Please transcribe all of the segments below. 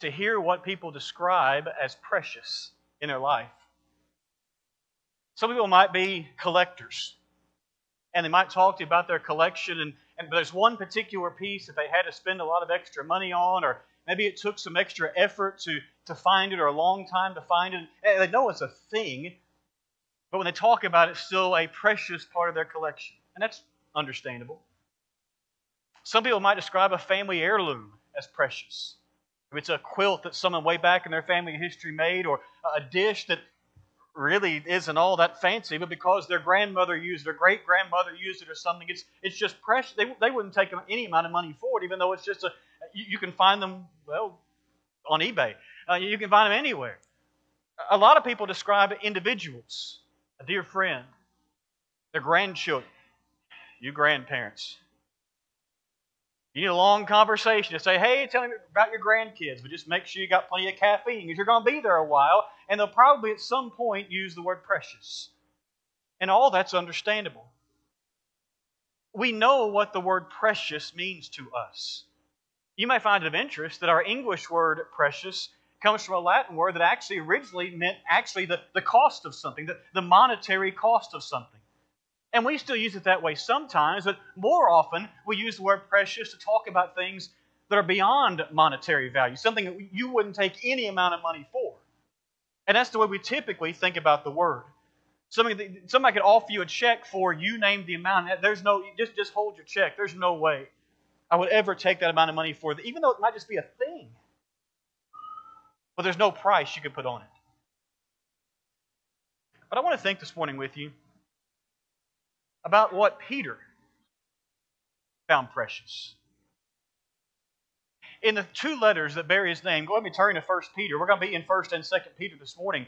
to hear what people describe as precious in their life. Some people might be collectors, and they might talk to you about their collection, and there's one particular piece that they had to spend a lot of extra money on, or maybe it took some extra effort to find it, or a long time to find it. And they know it's a thing, but when they talk about it, it's still a precious part of their collection. And that's understandable. Some people might describe a family heirloom as precious. If it's a quilt that someone way back in their family history made, or a dish that really isn't all that fancy, but because their grandmother used it, or great-grandmother used it or something, it's just precious. They wouldn't take any amount of money for it, even though it's just you can find them, well, on eBay. You can find them anywhere. A lot of people describe individuals, a dear friend, their grandchildren, you grandparents. You need a long conversation to say, hey, tell me about your grandkids, but just make sure you got plenty of caffeine because you're going to be there a while, and they'll probably at some point use the word precious. And all that's understandable. We know what the word precious means to us. You may find it of interest that our English word precious comes from a Latin word that actually originally meant the cost of something, the monetary cost of something. And we still use it that way sometimes, but more often we use the word precious to talk about things that are beyond monetary value, something that you wouldn't take any amount of money for. And that's the way we typically think about the word. Somebody could offer you a check for you name the amount. There's no, just hold your check. There's no way I would ever take that amount of money for it, even though it might just be a thing. But there's no price you could put on it. But I want to think this morning with you about what Peter found precious. In the two letters that bear his name, go ahead and turn to 1 Peter. We're going to be in 1 and 2 Peter this morning.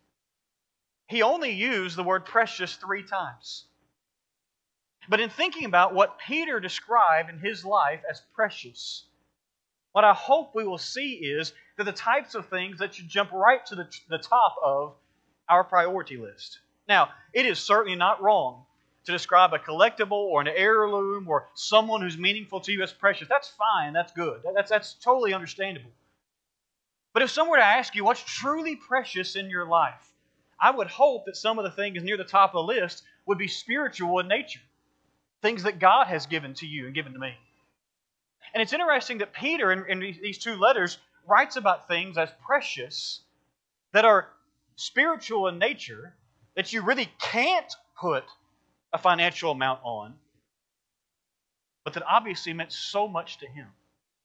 He only used the word precious 3 times. But in thinking about what Peter described in his life as precious, what I hope we will see is that the types of things that should jump right to the top of our priority list. Now, it is certainly not wrong to describe a collectible or an heirloom or someone who's meaningful to you as precious. That's fine. That's good. That's totally understandable. But if someone were to ask you what's truly precious in your life, I would hope that some of the things near the top of the list would be spiritual in nature. Things that God has given to you and given to me. And it's interesting that Peter, in these 2 letters, writes about things as precious that are spiritual in nature that you really can't put a financial amount on, but that obviously meant so much to him.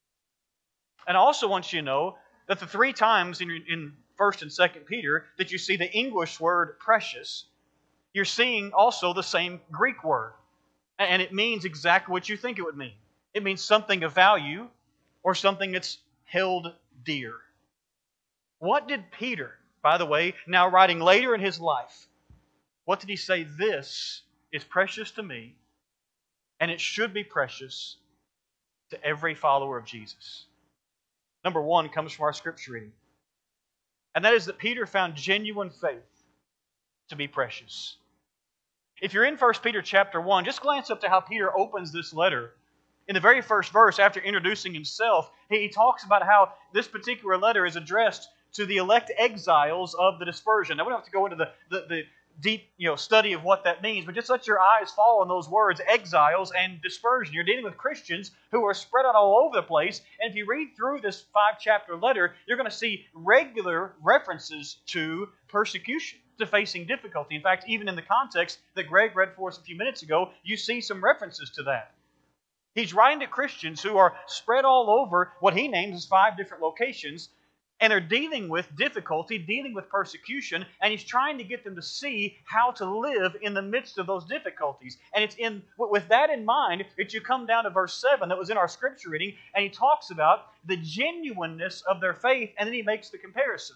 And I also want you to know that the 3 times in 1 and 2 Peter that you see the English word precious, you're seeing also the same Greek word. And it means exactly what you think it would mean. It means something of value or something that's held dear. What did Peter, by the way, now writing later in his life, what did he say? This is precious to me, and it should be precious to every follower of Jesus. Number 1 comes from our scripture reading. And that is that Peter found genuine faith to be precious. If you're in 1 Peter chapter 1, just glance up to how Peter opens this letter. In the very first verse, after introducing himself, he talks about how this particular letter is addressed to the elect exiles of the dispersion. Now, we don't have to go into the deep study of what that means, but just let your eyes fall on those words, exiles and dispersion. You're dealing with Christians who are spread out all over the place, and if you read through this 5-chapter letter, you're going to see regular references to persecution, to facing difficulty. In fact, even in the context that Greg read for us a few minutes ago, you see some references to that. He's writing to Christians who are spread all over what he names as 5 different locations, and they're dealing with difficulty, dealing with persecution, and he's trying to get them to see how to live in the midst of those difficulties. And it's with that in mind that you come down to verse 7 that was in our scripture reading, and he talks about the genuineness of their faith, and then he makes the comparison.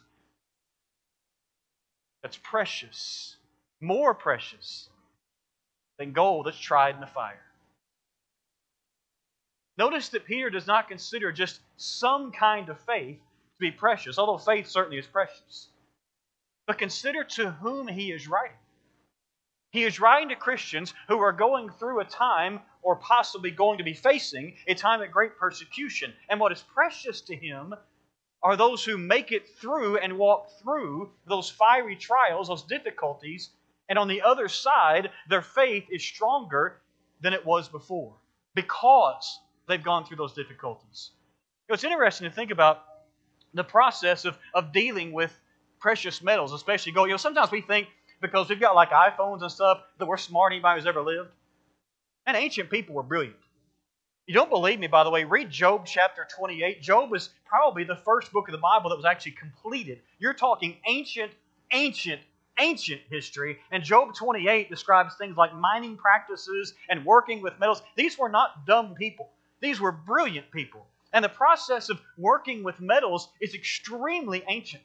That's precious, more precious than gold that's tried in the fire. Notice that Peter does not consider just some kind of faith to be precious, although faith certainly is precious. But consider to whom he is writing. He is writing to Christians who are going through a time, or possibly going to be facing a time of great persecution. And what is precious to him are those who make it through and walk through those fiery trials, those difficulties, and on the other side, their faith is stronger than it was before because they've gone through those difficulties. It's interesting to think about the process of dealing with precious metals, especially gold. Sometimes we think because we've got like iPhones and stuff that we're smarter than anybody who's ever lived. And ancient people were brilliant. You don't believe me, by the way, read Job chapter 28. Job is probably the first book of the Bible that was actually completed. You're talking ancient history. And Job 28 describes things like mining practices and working with metals. These were not dumb people. These were brilliant people. And the process of working with metals is extremely ancient.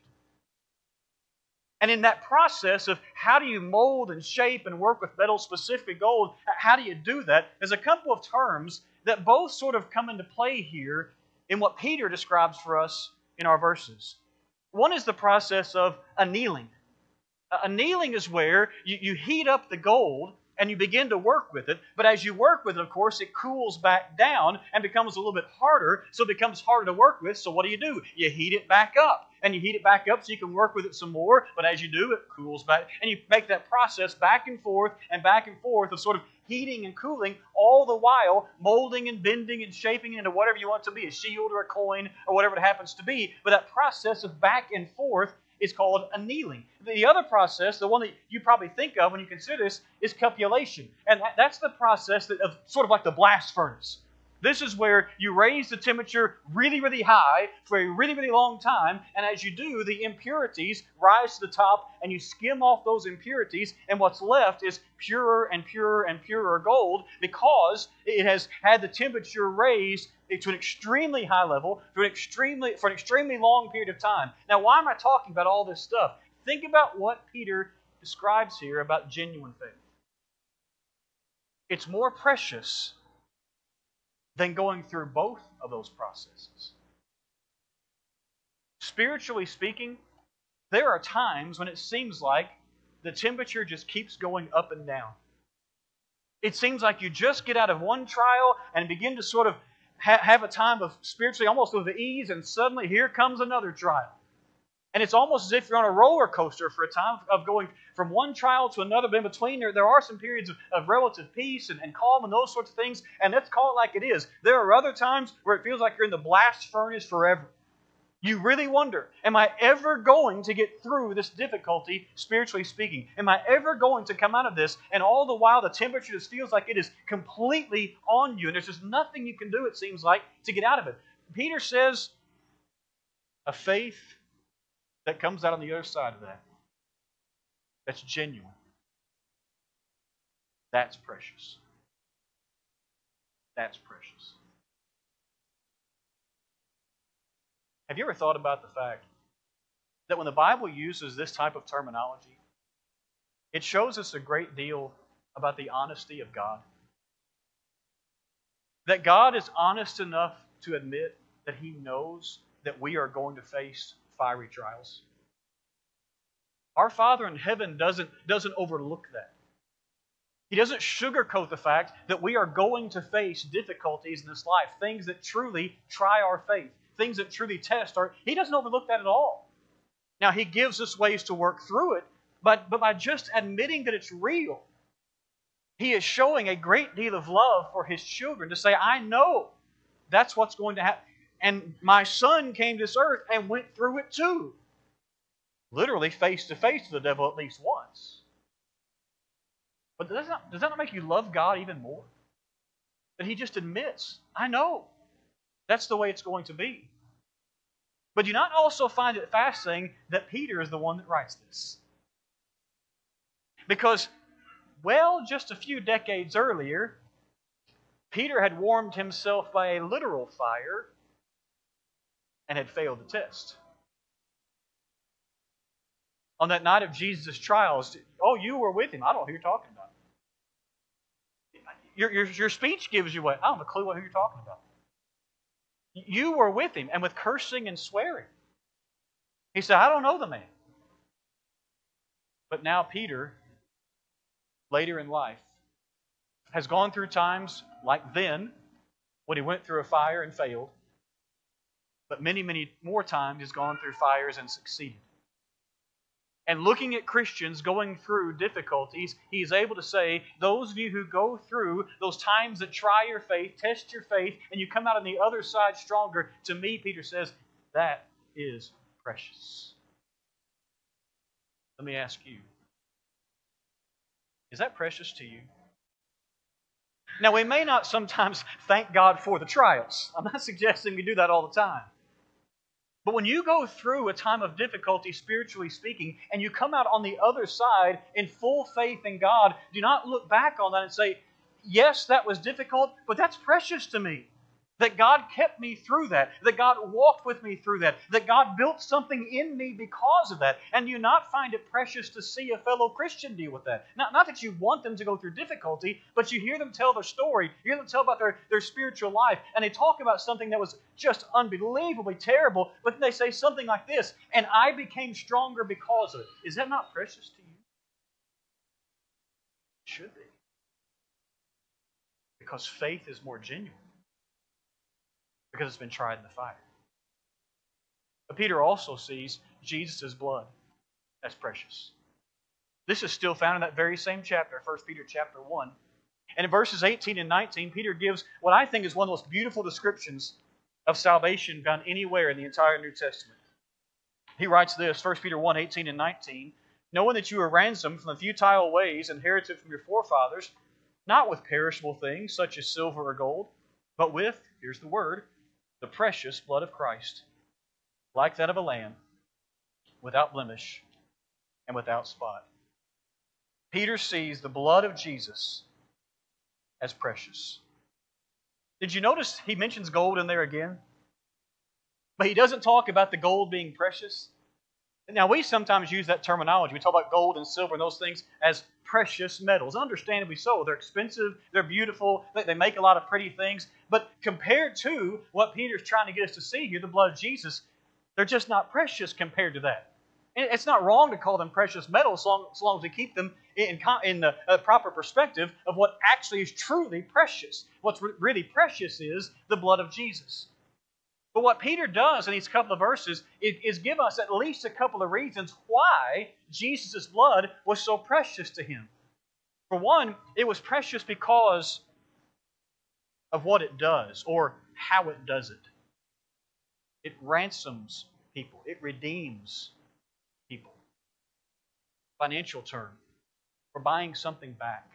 And in that process of how do you mold and shape and work with metals, specifically gold, how do you do that? There's a couple of terms that both sort of come into play here in what Peter describes for us in our verses. One is the process of annealing. Annealing is where you heat up the gold and you begin to work with it. But as you work with it, of course, it cools back down and becomes a little bit harder, so it becomes harder to work with. So what do? You heat it back up. And you heat it back up so you can work with it some more, but as you do, it cools back. And you make that process back and forth of sort of heating and cooling, all the while molding and bending and shaping it into whatever you want it to be, a shield or a coin or whatever it happens to be. But that process of back and forth is called annealing. The other process, the one that you probably think of when you consider this, is cupellation. And that's the process of sort of like the blast furnace. This is where you raise the temperature really, really high for a really, really long time, and as you do, the impurities rise to the top, and you skim off those impurities, and what's left is purer and purer and purer gold because it has had the temperature raised to an extremely high level for an extremely long period of time. Now, why am I talking about all this stuff? Think about what Peter describes here about genuine faith. It's more precious than going through both of those processes. Spiritually speaking, there are times when it seems like the temperature just keeps going up and down. It seems like you just get out of one trial and begin to sort of have a time of spiritually almost with ease, and suddenly here comes another trial. And it's almost as if you're on a roller coaster for a time of going from one trial to another. But in between, there are some periods of relative peace and calm and those sorts of things. And let's call it like it is. There are other times where it feels like you're in the blast furnace forever. You really wonder, am I ever going to get through this difficulty, spiritually speaking? Am I ever going to come out of this? And all the while, the temperature just feels like it is completely on you. And there's just nothing you can do, it seems like, to get out of it. Peter says, a faith that comes out on the other side of that, that's genuine, that's precious. That's precious. Have you ever thought about the fact that when the Bible uses this type of terminology, it shows us a great deal about the honesty of God? That God is honest enough to admit that He knows that we are going to face fiery trials. Our Father in heaven doesn't overlook that. He doesn't sugarcoat the fact that we are going to face difficulties in this life, things that truly try our faith, things that truly test our... He doesn't overlook that at all. Now, He gives us ways to work through it, but by just admitting that it's real, He is showing a great deal of love for His children to say, I know that's what's going to happen. And my Son came to this earth and went through it too. Literally face to face with the devil at least once. But does that not make you love God even more? That He just admits, I know. That's the way it's going to be. But do you not also find it fascinating that Peter is the one that writes this? Because, well, just a few decades earlier, Peter had warmed himself by a literal fire and had failed the test. On that night of Jesus' trials, oh, you were with Him. I don't know who you're talking about. Your speech gives you away. I don't have a clue who you're talking about. You were with Him, and with cursing and swearing. He said, I don't know the man. But now Peter, later in life, has gone through times like then, when he went through a fire and failed. but many, many more times has gone through fires and succeeded. And looking at Christians going through difficulties, he is able to say, those of you who go through those times that try your faith, test your faith, and you come out on the other side stronger, to me, Peter says, that is precious. Let me ask you, is that precious to you? Now, we may not sometimes thank God for the trials. I'm not suggesting we do that all the time. But when you go through a time of difficulty, spiritually speaking, and you come out on the other side in full faith in God, do not look back on that and say, yes, that was difficult, but that's precious to me. That God kept me through that. That God walked with me through that. That God built something in me because of that. And you not find it precious to see a fellow Christian deal with that. Not that you want them to go through difficulty, but you hear them tell their story. You hear them tell about their spiritual life. And they talk about something that was just unbelievably terrible, but then they say something like this, and I became stronger because of it. Is that not precious to you? It should be. Because faith is more genuine. Because it's been tried in the fire. But Peter also sees Jesus' blood as precious. This is still found in that very same chapter, 1 Peter chapter 1. And in verses 18 and 19, Peter gives what I think is one of the most beautiful descriptions of salvation found anywhere in the entire New Testament. He writes this, 1 Peter 1, 18 and 19, knowing that you are ransomed from the futile ways inherited from your forefathers, not with perishable things such as silver or gold, but with, here's the word, the precious blood of Christ, like that of a lamb, without blemish and without spot. Peter sees the blood of Jesus as precious. Did you notice he mentions gold in there again? But he doesn't talk about the gold being precious. Now, we sometimes use that terminology. We talk about gold and silver and those things as precious metals. Understandably so. They're expensive. They're beautiful. They make a lot of pretty things. But compared to what Peter's trying to get us to see here, the blood of Jesus, they're just not precious compared to that. It's not wrong to call them precious metals as long as we keep them in the proper perspective of what actually is truly precious. What's really precious is the blood of Jesus. But what Peter does in these couple of verses is give us at least a couple of reasons why Jesus' blood was so precious to him. For one, it was precious because of what it does or how it does it. It ransoms people. It redeems people. Financial term, for buying something back.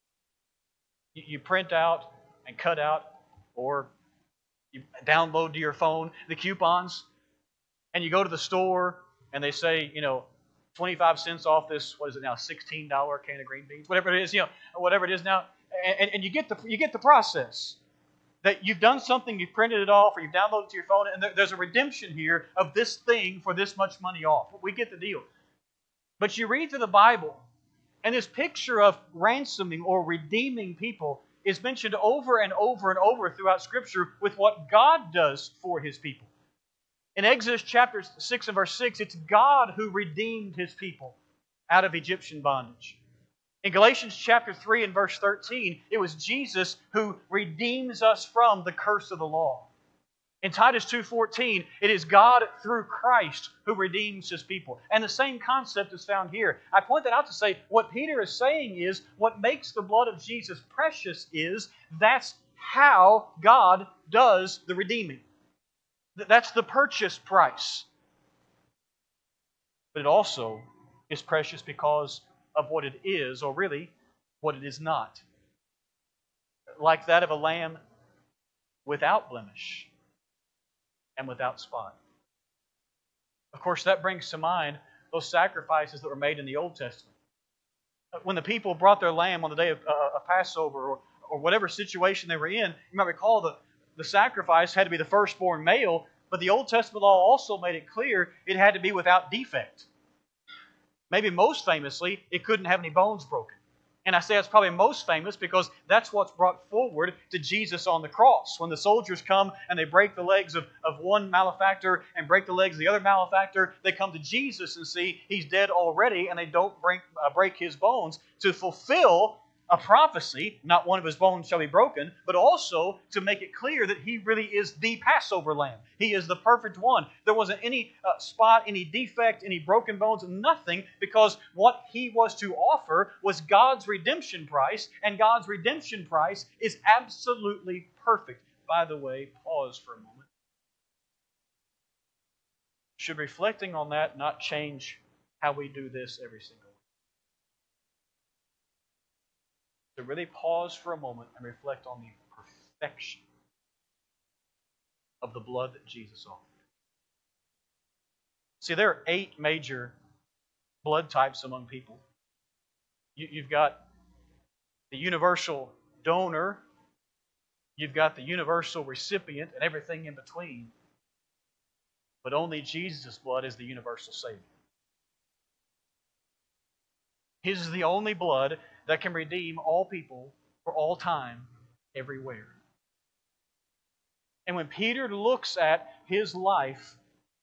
You print out and cut out, or you download to your phone the coupons, and you go to the store and they say, 25 cents off this, what is it now, $16 can of green beans, whatever it is, whatever it is now, and you get the process that you've done something, you've printed it off, or you've downloaded it to your phone, and there's a redemption here of this thing for this much money off. We get the deal. But you read through the Bible, and this picture of ransoming or redeeming people is mentioned over and over and over throughout Scripture with what God does for His people. In Exodus chapter 6 and verse 6, it's God who redeemed His people out of Egyptian bondage. In Galatians chapter 3 and verse 13, it was Jesus who redeems us from the curse of the law. In Titus 2:14, it is God through Christ who redeems His people. And the same concept is found here. I point that out to say what Peter is saying is what makes the blood of Jesus precious is that's how God does the redeeming. That's the purchase price. But it also is precious because of what it is, or really what it is not. Like that of a lamb without blemish and without spot. Of course, that brings to mind those sacrifices that were made in the Old Testament. When the people brought their lamb on the day of Passover or whatever situation they were in, you might recall the sacrifice had to be the firstborn male, but the Old Testament law also made it clear it had to be without defect. Maybe most famously, it couldn't have any bones broken. And I say it's probably most famous because that's what's brought forward to Jesus on the cross. When the soldiers come and they break the legs of one malefactor and break the legs of the other malefactor, they come to Jesus and see He's dead already, and they don't break His bones to fulfill a prophecy, not one of his bones shall be broken, but also to make it clear that he really is the Passover lamb. He is the perfect one. There wasn't any spot, any defect, any broken bones, nothing, because what he was to offer was God's redemption price, and God's redemption price is absolutely perfect. By the way, pause for a moment. Should reflecting on that not change how we do this every single week? To really pause for a moment and reflect on the perfection of the blood that Jesus offered. See, there are 8 major blood types among people. You've got the universal donor, you've got the universal recipient, and everything in between. But only Jesus' blood is the universal Savior. His is the only blood that can redeem all people for all time, everywhere. And when Peter looks at his life,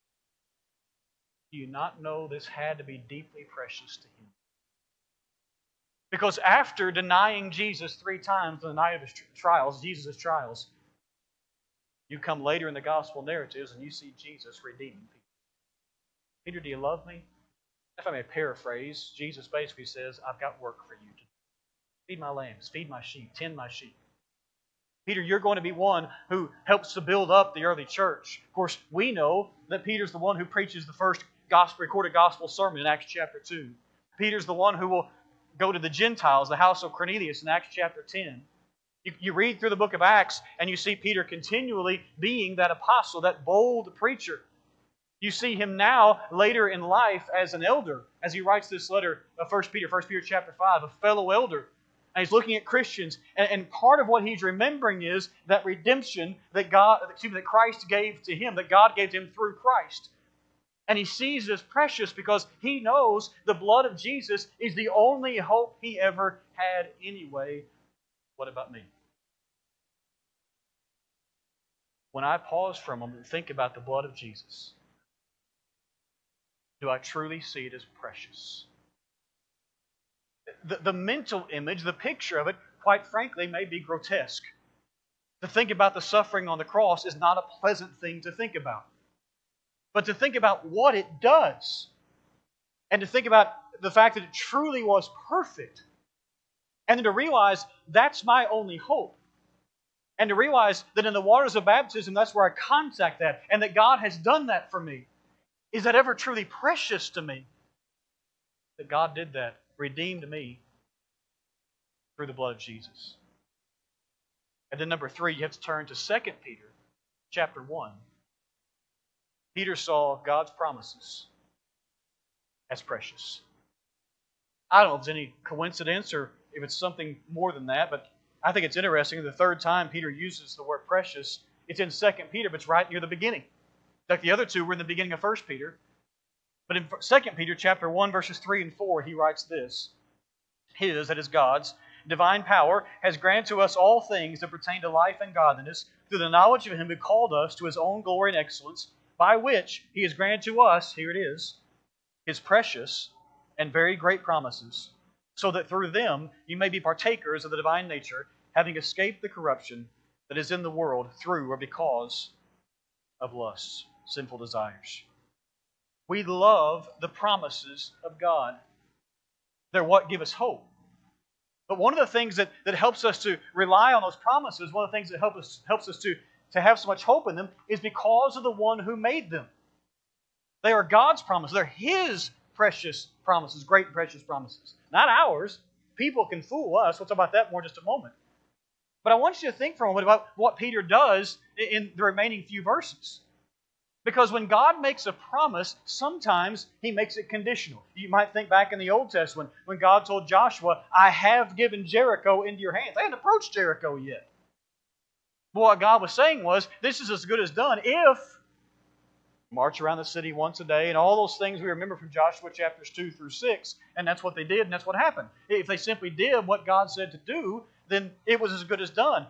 do you not know this had to be deeply precious to him? Because after denying Jesus 3 times on the night of his trials, Jesus' trials, you come later in the gospel narratives and you see Jesus redeeming people. Peter, do you love me? If I may paraphrase, Jesus basically says, I've got work for you to do. Feed my lambs, feed my sheep, tend my sheep. Peter, you're going to be one who helps to build up the early church. Of course, we know that Peter's the one who preaches the first recorded gospel sermon in Acts chapter 2. Peter's the one who will go to the Gentiles, the house of Cornelius in Acts chapter 10. You read through the book of Acts and you see Peter continually being that apostle, that bold preacher. You see him now later in life as an elder, as he writes this letter of 1 Peter chapter 5, a fellow elder. And he's looking at Christians, and part of what he's remembering is that redemption that Christ gave to him, that God gave to him through Christ. And he sees it as precious because he knows the blood of Jesus is the only hope he ever had anyway. What about me? When I pause for a moment and think about the blood of Jesus, do I truly see it as precious? The mental image, the picture of it, quite frankly, may be grotesque. To think about the suffering on the cross is not a pleasant thing to think about. But to think about what it does, and to think about the fact that it truly was perfect, and then to realize that's my only hope, and to realize that in the waters of baptism, that's where I contact that, and that God has done that for me. Is that ever truly precious to me? That God did that, redeemed me through the blood of Jesus. And then number 3, you have to turn to 2 Peter chapter 1. Peter saw God's promises as precious. I don't know if it's any coincidence or if it's something more than that, but I think it's interesting. The 3rd time Peter uses the word precious, it's in 2 Peter, but it's right near the beginning. In fact, the other 2 were in the beginning of 1 Peter. But in 2 Peter chapter 1, verses 3 and 4, he writes this. His, that is God's, divine power has granted to us all things that pertain to life and godliness through the knowledge of Him who called us to His own glory and excellence, by which He has granted to us, here it is, His precious and very great promises, so that through them you may be partakers of the divine nature, having escaped the corruption that is in the world through or because of lusts, sinful desires. We love the promises of God. They're what give us hope. But one of the things that helps us to rely on those promises, one of the things that helps us to have so much hope in them, is because of the one who made them. They are God's promises. They're His precious promises, great and precious promises. Not ours. People can fool us. We'll talk about that more in just a moment. But I want you to think for a moment about what Peter does in the remaining few verses. Because when God makes a promise, sometimes He makes it conditional. You might think back in the Old Testament when God told Joshua, I have given Jericho into your hands. They hadn't approached Jericho yet. But what God was saying was, this is as good as done if march around the city once a day and all those things we remember from Joshua chapters 2 through 6. And that's what they did and that's what happened. If they simply did what God said to do, then it was as good as done.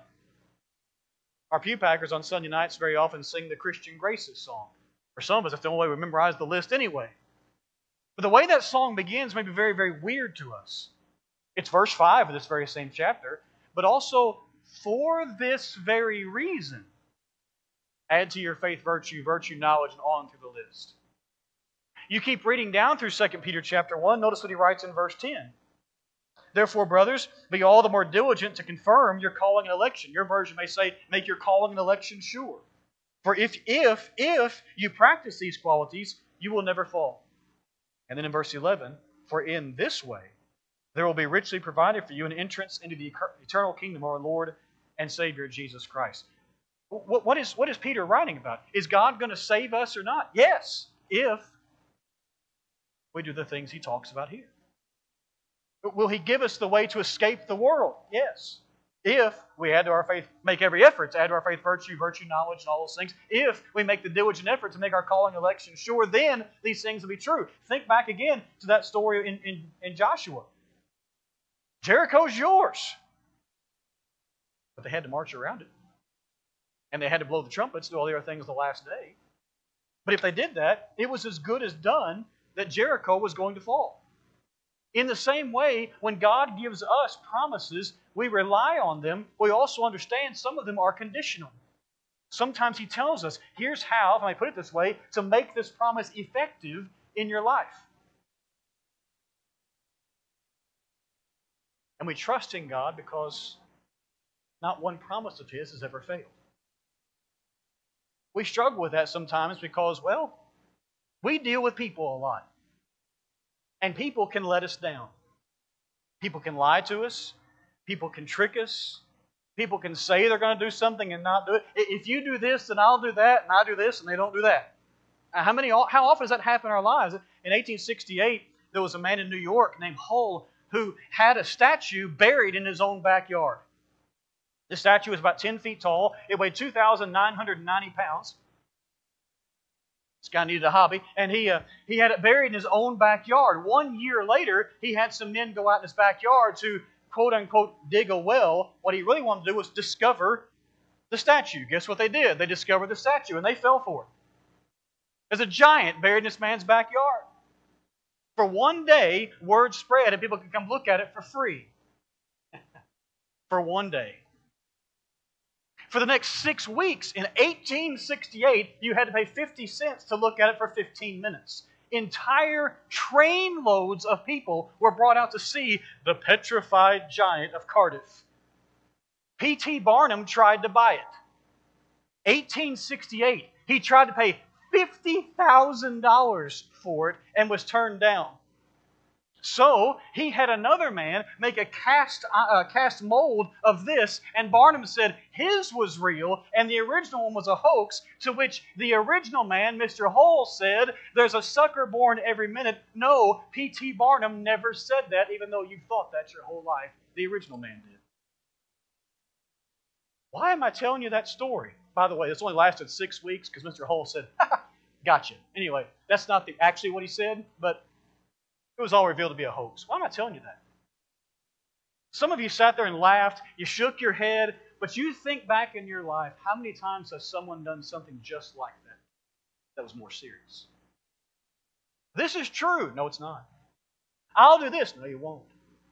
Our pew packers on Sunday nights very often sing the Christian Graces song. For some of us, that's the only way we memorize the list anyway. But the way that song begins may be very, very weird to us. It's verse 5 of this very same chapter. But also, for this very reason, add to your faith virtue, virtue knowledge, and on through the list. You keep reading down through 2 Peter chapter 1. Notice what he writes in verse 10. Therefore, brothers, be all the more diligent to confirm your calling and election. Your version may say, make your calling and election sure. For if you practice these qualities, you will never fall. And then in verse 11, for in this way there will be richly provided for you an entrance into the eternal kingdom of our Lord and Savior Jesus Christ. What is Peter writing about? Is God going to save us or not? Yes, if we do the things he talks about here. Will he give us the way to escape the world? Yes. If we add to our faith, make every effort to add to our faith virtue, knowledge, and all those things. If we make the diligent effort to make our calling election sure, then these things will be true. Think back again to that story in Joshua. Jericho's yours. But they had to march around it. And they had to blow the trumpets, do all the other things the last day. But if they did that, it was as good as done that Jericho was going to fall. In the same way, when God gives us promises, we rely on them. We also understand some of them are conditional. Sometimes He tells us, here's how, if I may put it this way, to make this promise effective in your life. And we trust in God because not one promise of His has ever failed. We struggle with that sometimes because, well, we deal with people a lot. And people can let us down. People can lie to us. People can trick us. People can say they're going to do something and not do it. If you do this, then I'll do that, and I do this, and they don't do that. How often does that happen in our lives? In 1868, there was a man in New York named Hull who had a statue buried in his own backyard. The statue was about 10 feet tall. It weighed 2,990 pounds. This guy needed a hobby, and he had it buried in his own backyard. 1 year later, he had some men go out in his backyard to, quote-unquote, dig a well. What he really wanted to do was discover the statue. Guess what they did? They discovered the statue, and they fell for it. There's a giant buried in this man's backyard. For one day, word spread, and people could come look at it for free. For one day. For the next 6 weeks, in 1868, you had to pay 50 cents to look at it for 15 minutes. Entire trainloads of people were brought out to see the petrified giant of Cardiff. P.T. Barnum tried to buy it. 1868, he tried to pay $50,000 for it and was turned down. So he had another man make a cast mold of this, and Barnum said his was real and the original one was a hoax, to which the original man, Mr. Hull, said, there's a sucker born every minute. No, P.T. Barnum never said that, even though you've thought that your whole life. The original man did. Why am I telling you that story? By the way, this only lasted 6 weeks because Mr. Hull said, gotcha. Anyway, that's not actually what he said, but it was all revealed to be a hoax. Why am I telling you that? Some of you sat there and laughed, you shook your head, but you think back in your life, how many times has someone done something just like that was more serious? This is true. No, it's not. I'll do this. No, you won't.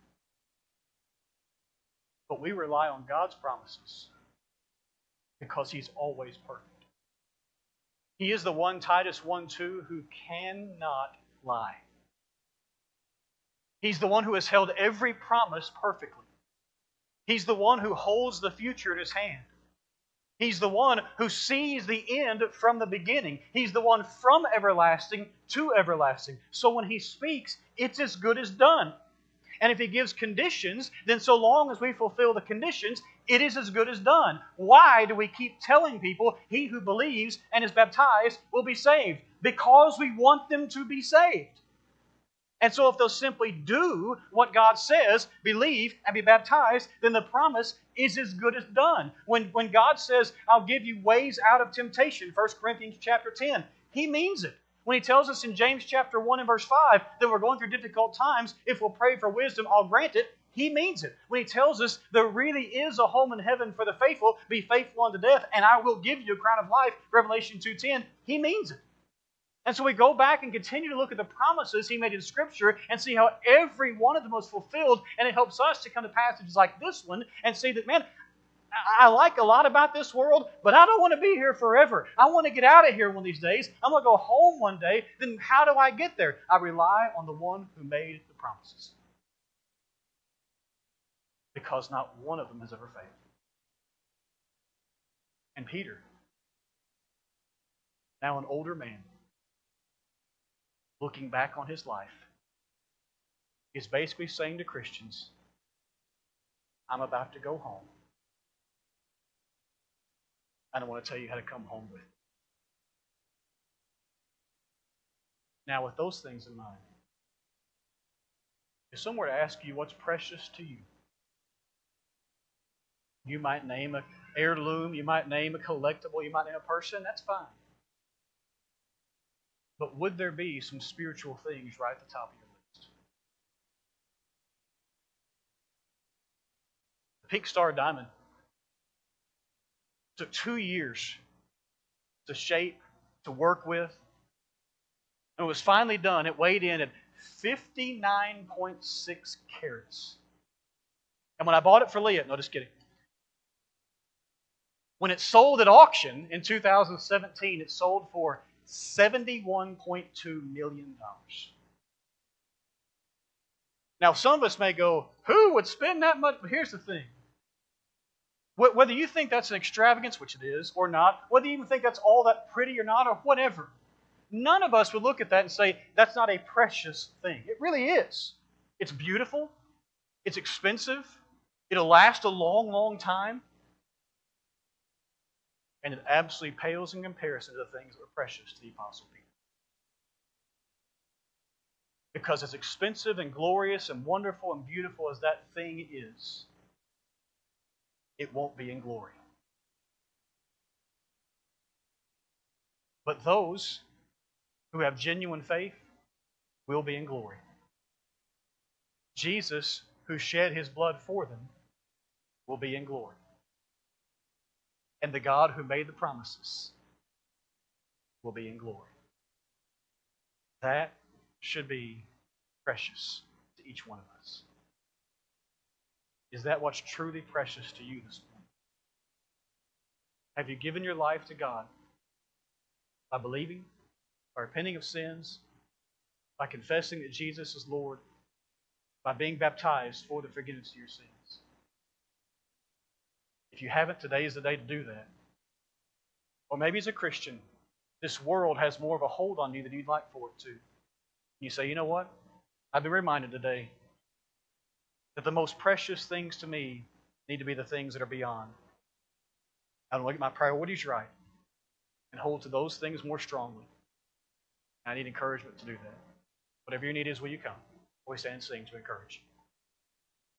But we rely on God's promises because He's always perfect. He is the one, Titus 1:2, who cannot lie. He's the one who has held every promise perfectly. He's the one who holds the future in His hand. He's the one who sees the end from the beginning. He's the one from everlasting to everlasting. So when He speaks, it's as good as done. And if He gives conditions, then so long as we fulfill the conditions, it is as good as done. Why do we keep telling people, he who believes and is baptized will be saved? Because we want them to be saved. And so if they'll simply do what God says, believe and be baptized, then the promise is as good as done. When God says, I'll give you ways out of temptation, 1 Corinthians chapter 10, He means it. When He tells us in James chapter 1 and verse 5 that we're going through difficult times, if we'll pray for wisdom, I'll grant it, He means it. When He tells us there really is a home in heaven for the faithful, be faithful unto death, and I will give you a crown of life, Revelation 2:10, He means it. And so we go back and continue to look at the promises He made in Scripture and see how every one of them was fulfilled. And it helps us to come to passages like this one and see that, man, I like a lot about this world, but I don't want to be here forever. I want to get out of here one of these days. I'm going to go home one day. Then how do I get there? I rely on the one who made the promises. Because not one of them has ever failed. And Peter, now an older man, looking back on his life, is basically saying to Christians, I'm about to go home. I don't want to tell you how to come home with. Now, with those things in mind, if someone were to ask you what's precious to you, you might name an heirloom, you might name a collectible, you might name a person, that's fine. But would there be some spiritual things right at the top of your list? The Pink Star Diamond took 2 years to shape, to work with. And it was finally done. It weighed in at 59.6 carats. And when I bought it for Leah, no, just kidding. When it sold at auction in 2017, it sold for $71.2 million. Now, some of us may go, who would spend that much? But here's the thing. Whether you think that's an extravagance, which it is, or not, whether you even think that's all that pretty or not, or whatever, none of us would look at that and say, that's not a precious thing. It really is. It's beautiful. It's expensive. It'll last a long, long time. And it absolutely pales in comparison to the things that were precious to the Apostle Peter. Because as expensive and glorious and wonderful and beautiful as that thing is, it won't be in glory. But those who have genuine faith will be in glory. Jesus, who shed His blood for them, will be in glory. And the God who made the promises will be in glory. That should be precious to each one of us. Is that what's truly precious to you this morning? Have you given your life to God by believing, by repenting of sins, by confessing that Jesus is Lord, by being baptized for the forgiveness of your sins? If you haven't, today is the day to do that. Or maybe as a Christian, this world has more of a hold on you than you'd like for it to. You say, you know what? I've been reminded today that the most precious things to me need to be the things that are beyond. I don't look at my priorities right and hold to those things more strongly. I need encouragement to do that. Whatever your need is, will you come? Or we stand and sing to encourage.